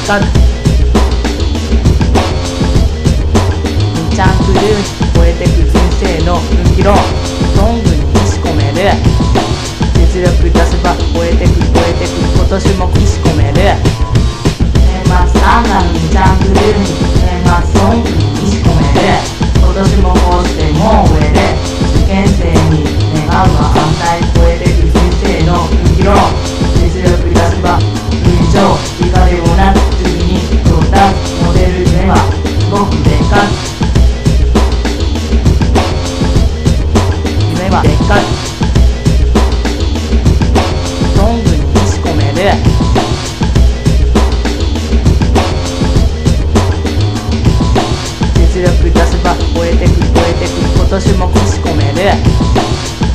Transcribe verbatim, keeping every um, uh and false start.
かる。にちゃんクルーに超えてく人生の分岐路、ソングに仕込める。実力出せば超えてく超えてく今年も仕込める。年末アンガのにちゃんクルーに年末ソングに仕込める。今年もこうしてもう終える。受験生に願うは反対超えてく人生の分岐路、実力出せば分以上以下でもなく次に到達。モデル夢はすごくでかい。夢はでっかい。ソングに仕込める。実力出せば超えてく超えてく今年も仕込める。